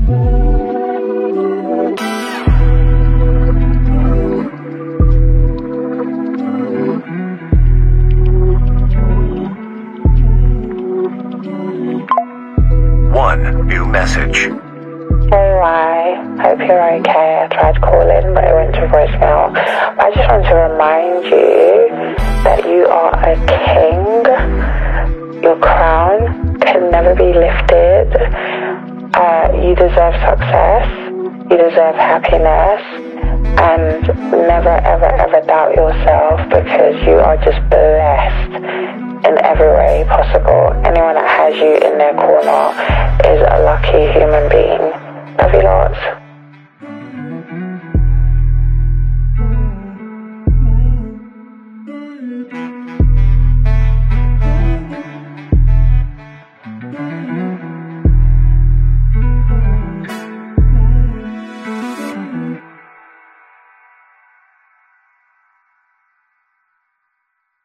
One new message. Hey, Rye. Hope you're okay. I tried calling, but it went to voicemail. I just want to remind you that you are a king. Your crown can never be lifted. You deserve success. You deserve happiness. And never, ever, ever doubt yourself, because you are just blessed in every way possible. Anyone that has you in their corner is a lucky human being. Love you lots.